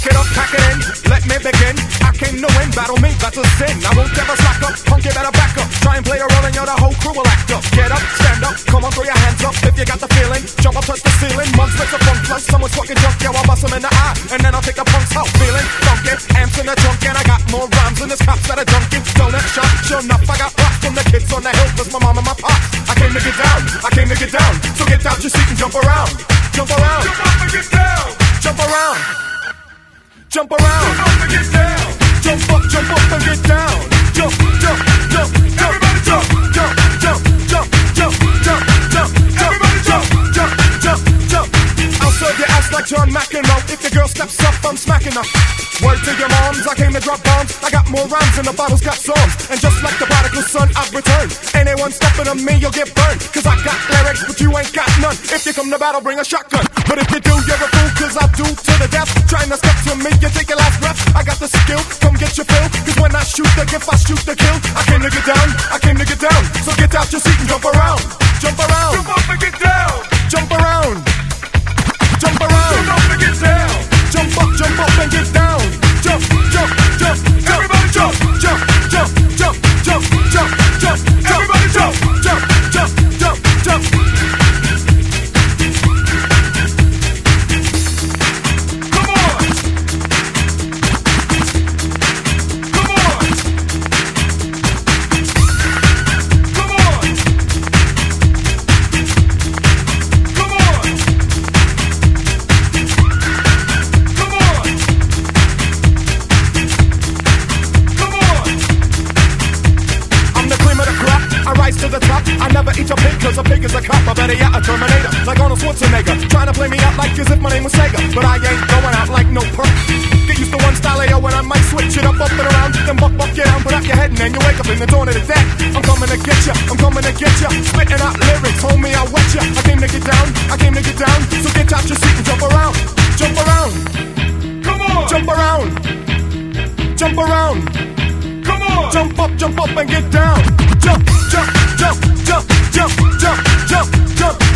Pack it up, pack it in, let me begin. I came to win, battle me, battle sin. I won't ever slack up, punk, you better back up. Try and play a role and you're the whole crew will act up. Get up, stand up, come on, throw your hands up if you got the feeling. Jump up, touch the ceiling, months with the funk plus. Someone's fucking junk, yo, I'll bust them in the eye. And then I'll take the punks out, feeling funky. Amps in the trunk and I got more rhymes than this cops that are junkie. Donut shop, sure enough, I got rock from the kids on the hill. Cause my mom and my pop, I came to get down, I came to get down. So get out your seat and jump around, jump around. Jump up and get down, jump around. Jump around, jump up and get down. Jump up and get down. Jump, jump, jump, jump. Everybody jump, jump, jump, jump, jump, jump, jump. Everybody jump, jump, jump, jump. I'll serve your ass like John McEnroe. If the girl steps up, I'm smacking her. Word to your moms, I came to drop bombs. I got more rhymes than the Bible's got songs. And just like the prodigal son, I've returned. Anyone stepping on me, you'll get burned. Cause I got lyrics, but you ain't got none. If you come to battle, bring a shotgun. But if you do, you're a fool, cause I do to the death. Trying to step to me, you take your last breath. I got the skill, come get your fill. Cause when I shoot the gift, I shoot the kill. I came to get down, I came to get down. So get out your seat and jump around. Jump around. Jump up and get down. Jump around. Jump around. Jump up and get down. Jump up and get down. Jump, jump, jump, jump. Everybody jump, jump, jump, jump, jump, jump, jump. Everybody jump, jump, jump, jump, jump. Come on. Come on. Come on. Come on. Come on. Come on. I'm the cream of the crop. I rise to the top. I never eat a pig cause a pig is a cop. I better yet a Terminator. Like Arnold Schwarzenegger. Trying to play me out like as if my name was Sega. But I ain't going out like no perk. Get used to one style AO when I might switch it up and around. Then buck you down, put out your head and then you wake up in the dawn of the dead. I'm coming to get ya, I'm coming to get ya. Spitting out lyrics, homie, I wet ya. I came to get down, I came to get down. So get out your seat and jump around. Jump around. Come on. Jump around. Jump around. Come on. Jump up and get down. Jump, jump, jump, jump, jump, jump, jump, jump.